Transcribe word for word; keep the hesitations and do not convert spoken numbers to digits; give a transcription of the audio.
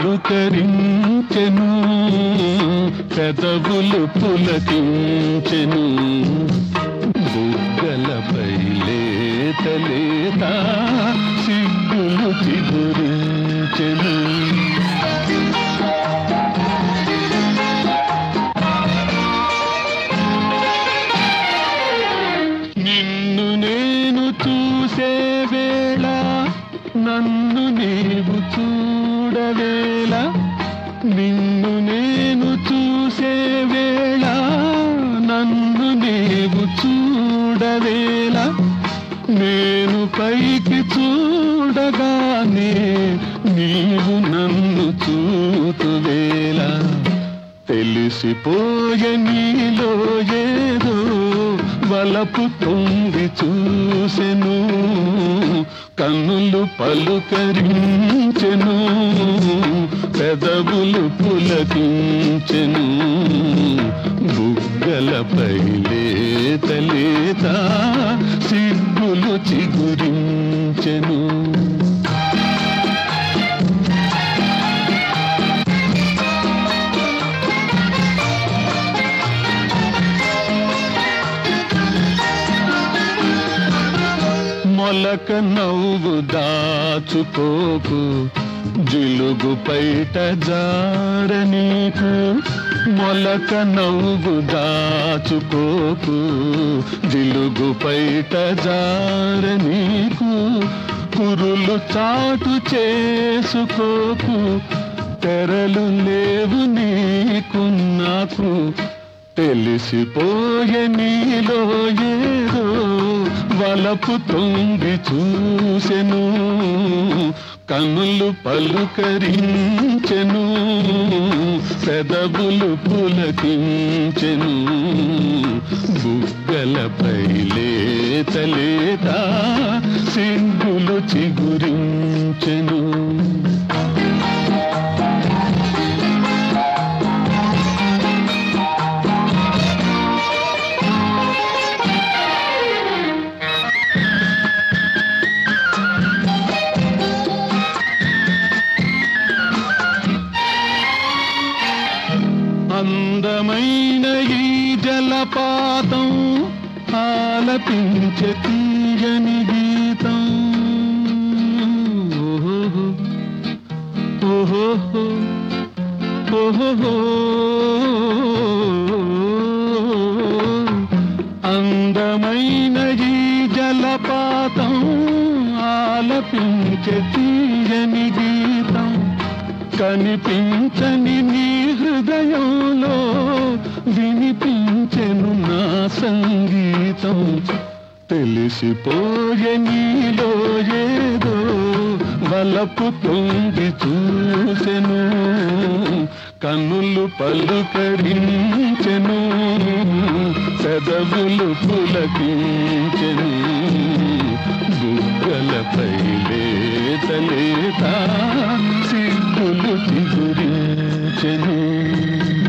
పలుకరించెను, పెదవులు పులకించెను, బుగ్గలపై లేత లేత సిగ్గులు చిగురించెను. నిన్ను నేను చూసే వేళ, నన్ను నీవు చూడవేళ, నిన్ను నేను చూసే వేళ, నన్ను నీవు చూడవేళ, నేను పైకి చూడగానే నీవు నన్ను చూతువేళ, తెలిసిపోయే నీలో ఏదో వలపు తొంగి చూసెను, కన్నులు పలుకరించెను, పెదవులు పులకించెను, బుగ్గలపై లేత లేత సిగ్గులు చిగురించెను. మొలక నవ్వు దాచుకోకు, జిలుగు పైట జార నీకు, మొలక నవ్వు దాచుకోకు, జిలుగు పైట జార నీకు, కురులు చాటు చేసుకోకు, తెరలు లేవు నీకు నాకు, తెలిసిపోయే నీలో ఏదో వలపు తొంగి చూసెను, కన్నులు పలుకరించెను, పెదవులు పులకించెను, బుగ్గలపై లేత లేత సిగ్గులు చిగురించెను. అందమైన ఈ జలపాతం ఆలపించే తీయని గీతం, ఓహో ఓహో ఓహో, అందమైన ఈ జలపాతం ఆలపించే తీయని గీతం, కనిపించని నీ హృదయంలో వినిపించెను నా సంగీతం, తెలిసిపోయే నీలో ఏదో వలపు తొంగి చూసెను, కన్నులు పలుకరించెను, పెదవులు పులకించెను, బుగ్గలపై లేత లేత సిగ్గులు చిగురించెను.